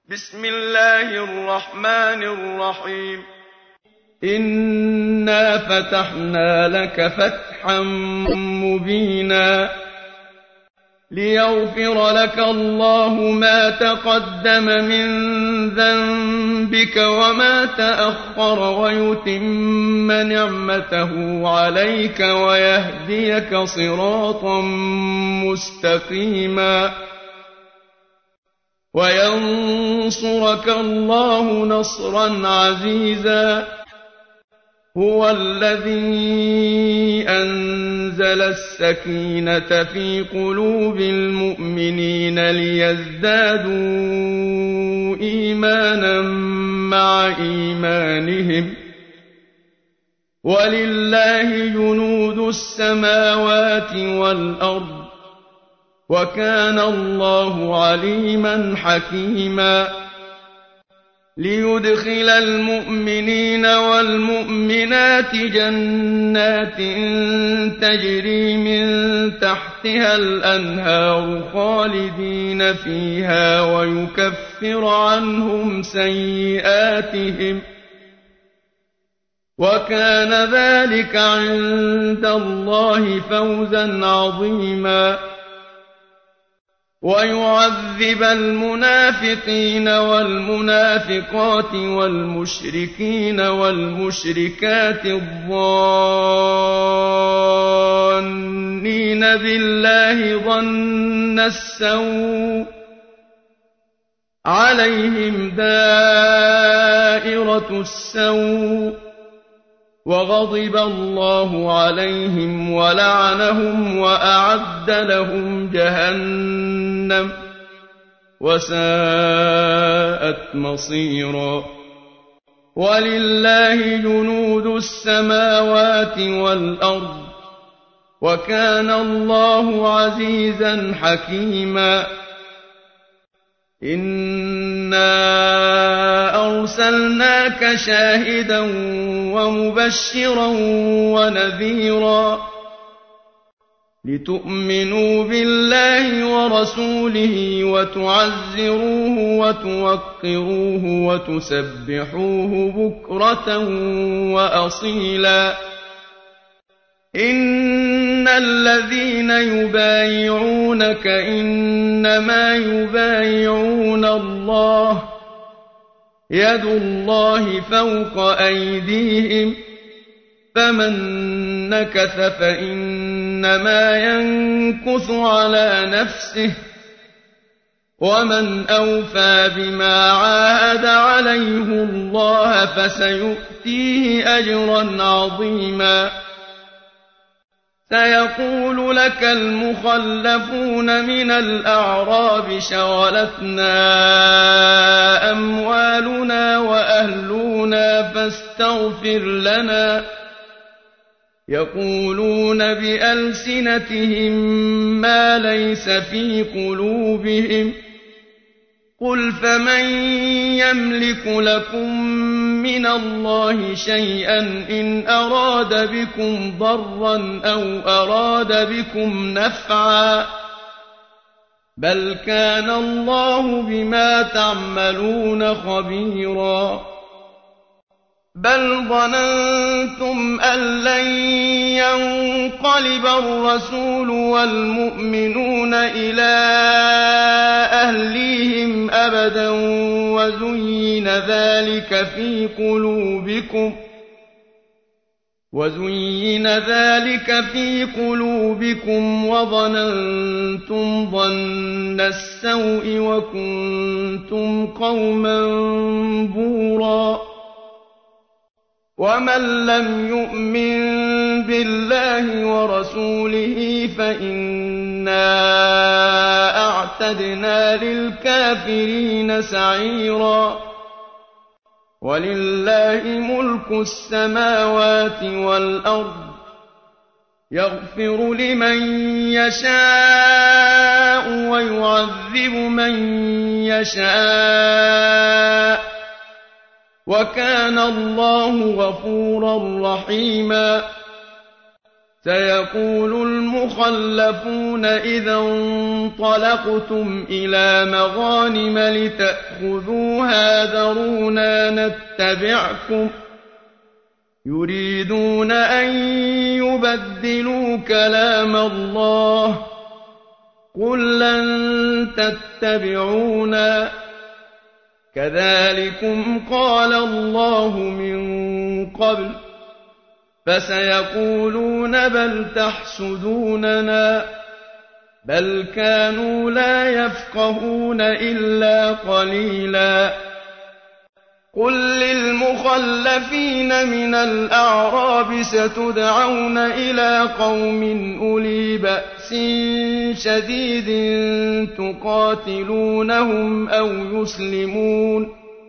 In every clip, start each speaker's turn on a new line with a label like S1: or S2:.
S1: بسم الله الرحمن الرحيم.
S2: إنا فتحنا لك فتحا مبينا ليغفر لك الله ما تقدم من ذنبك وما تأخر ويتم نعمته عليك ويهديك صراطا مستقيما وينصرك الله نصرا عزيزا. هو الذي أنزل السكينة في قلوب المؤمنين ليزدادوا إيمانا مع إيمانهم ولله جنود السماوات والأرض وكان الله عليما حكيما. ليدخل المؤمنين والمؤمنات جنات تجري من تحتها الأنهار خالدين فيها ويكفر عنهم سيئاتهم وكان ذلك عند الله فوزا عظيما. ويعذب المنافقين والمنافقات والمشركين والمشركات الظانين بالله ظن السوء عليهم دائرة السوء وغضب الله عليهم ولعنهم وأعد لهم جهنم وساءت مصيرا. ولله جنود السماوات والأرض وكان الله عزيزا حكيما. إنا أرسلناك شاهدا ومبشرا ونذيرا لتؤمنوا بالله ورسوله وتعزروه وتوقروه وتسبحوه بكرة وأصيلا. إن الذين يبايعونك إنما يبايعون الله يد الله فوق أيديهم فمن نكث فإنما ينكث على نفسه ومن أوفى بما عاهد عليه الله فسيؤتيه أجرا عظيما. سيقول لك المخلفون من الأعراب شغلتنا أموالنا وأهلنا فاستغفر لنا يقولون بألسنتهم ما ليس في قلوبهم قل فمن يملك لكم من الله شيئا إن أراد بكم ضرا أو أراد بكم نفعا بل كان الله بما تعملون خبيرا. بل ظننتم أن لن ينقلب الرسول والمؤمنون إلى أهليهم أبدا وزين ذلك في قلوبكم وظننتم ظن السوء وكنتم قوما بورا. ومن لم يؤمن بالله ورسوله فإنا أعتدنا للكافرين سعيرا. ولله ملك السماوات والأرض يغفر لمن يشاء ويعذب من يشاء وكان الله غفورا رحيما. سيقول المخلفون إذا انطلقتم إلى مغانم لتأخذوها ذرونا نتبعكم يريدون أن يبدلوا كلام الله قل لن تتبعونا كذلكم قال الله من قبل فسيقولون بل تحسدوننا بل كانوا لا يفقهون إلا قليلا قل للمخلفين من الأعراب ستدعون إلى قوم أولي بأس شديد تقاتلونهم أو يسلمون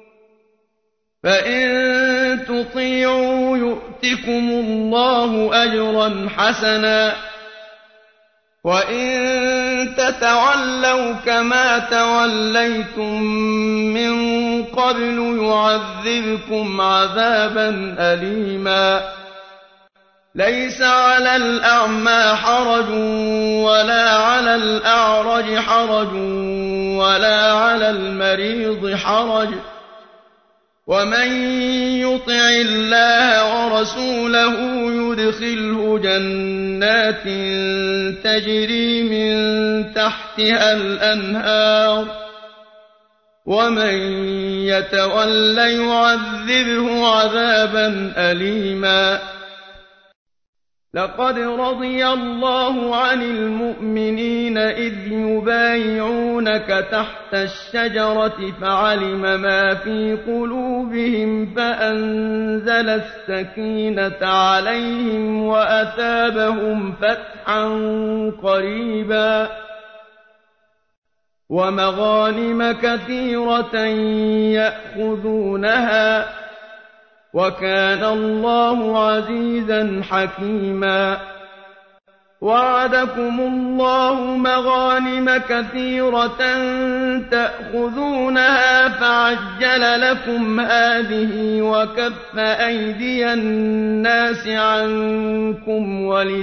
S2: فإن تطيعوا يؤتكم الله أجرا حسنا وإن تتولوا كما توليتم من قبل يعذبكم عذابا أليما ليس على الأعمى حرج ولا على الأعرج حرج ولا على المريض حرج ومن يطع الله ورسوله يدخله جنات تجري من تحتها الأنهار ومن يتول يعذبه عذابا أليما لقد رضي الله عن المؤمنين إذ يبايعونك تحت الشجرة فعلم ما في قلوبهم فأنزل السكينة عليهم وأثابهم فتحا قريبا ومغانم كثيرة يأخذونها وكان الله عزيزا حكيما وعدكم الله مغانم كثيرة تأخذونها فعجل لكم هذه وكف أيدي الناس عنكم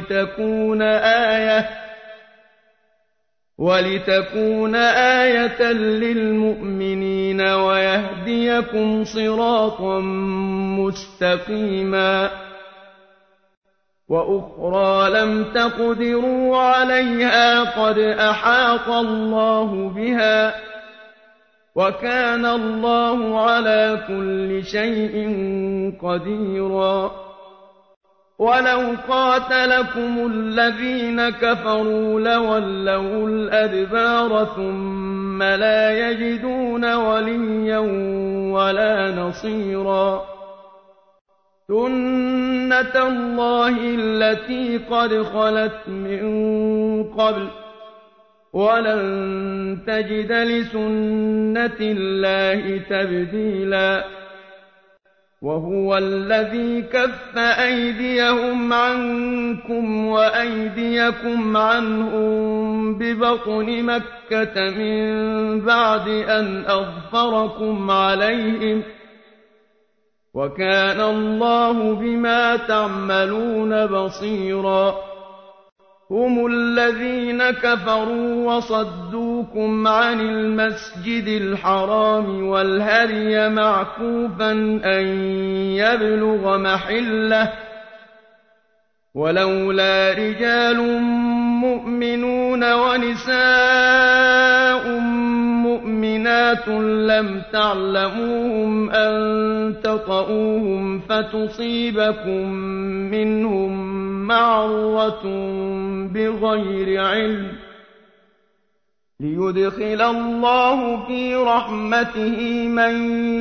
S2: ولتكون آية للمؤمنين ويهديكم صراطا مستقيما وأخرى لم تقدروا عليها قد أحاط الله بها وكان الله على كل شيء قديرا ولو قاتلكم الذين كفروا لولوا الأدبار ثم لا يجدون وليا ولا نصيرا سنة الله التي قد خلت من قبل ولن تجد لسنة الله تبديلا وهو الذي كف أيديهم عنكم وأيديكم عنهم ببطن مكة من بعد أن أظفركم عليهم وكان الله بما تعملون بصيرا هم الذين كفروا وصدوكم عن المسجد الحرام والهدي معكوفا أن يبلغ محله ولولا رجال مؤمنون ونساء مؤمنات لم تعلموهم أن تطؤوهم فتصيبكم منهم معرة بغير علم ليدخل الله في رحمته من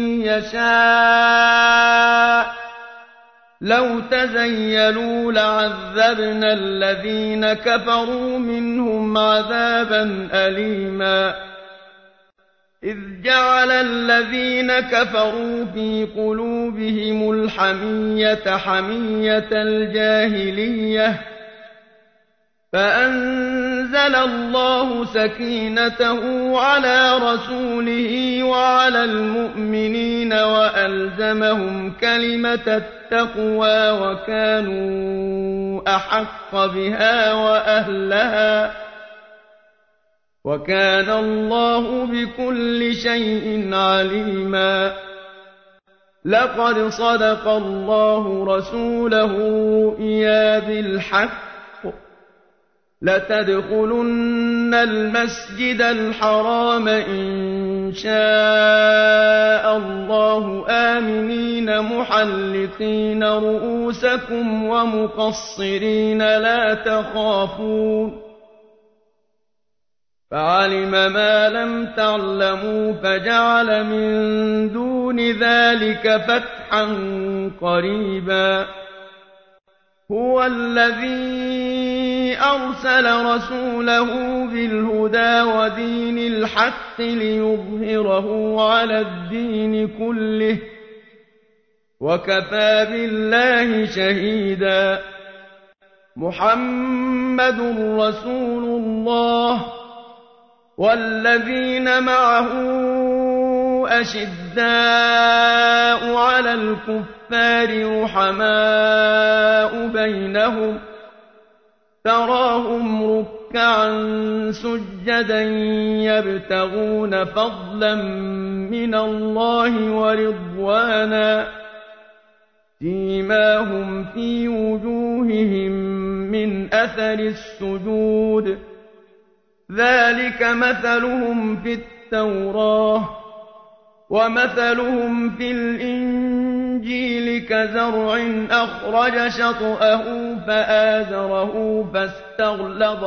S2: يشاء لو تزيلوا لعذبنا الذين كفروا منهم عذابا أليما إذ جعل الذين كفروا في قلوبهم الحمية حمية الجاهلية فأنزل الله سكينته على رسوله وعلى المؤمنين وألزمهم كلمة التقوى وكانوا أحق بها وأهلها وكان الله بكل شيء عليما لقد صدق الله رسوله الرؤيا بالحق لتدخلن المسجد الحرام إن شاء الله آمنين محلقين رؤوسكم ومقصرين لا تخافون فعلم ما لم تعلموا فجعل من دون ذلك فتحا قريبا هو الذي أرسل رسوله بالهدى ودين الحق ليظهره على الدين كله وكفى بالله شهيدا محمد رسول الله والذين معه أشداء على الكفار رحماء بينهم تراهم ركعا سجدا يبتغون فضلا من الله ورضوانا سيماهم في وجوههم من أثر السجود ذلك مثلهم في التوراة ومثلهم في الإنجيل كزرع أخرج شطأه فآزره فاستغلظ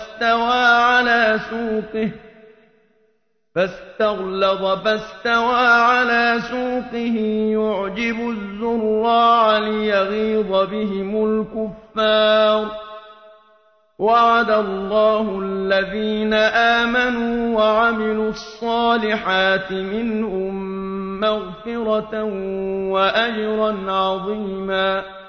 S2: فاستوى على سوقه يعجب الزراع ليغيظ بهم الكفار وعد الله الذين آمنوا وعملوا الصالحات منهم مغفرة وأجرا عظيما